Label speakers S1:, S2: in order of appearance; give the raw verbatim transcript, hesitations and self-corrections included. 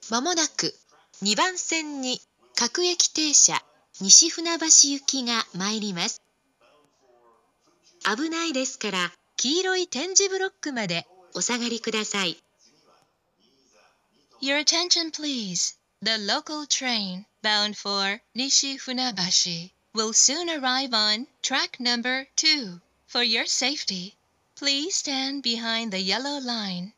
S1: まもなくにばん線に各駅停車西船橋行きが参ります。危ないですから黄色い点字ブロックまでお下がりください。
S2: Your attention please. The local train bound for Nishi-Funabashi will soon arrive on track number two. For your safety, please stand behind the yellow line.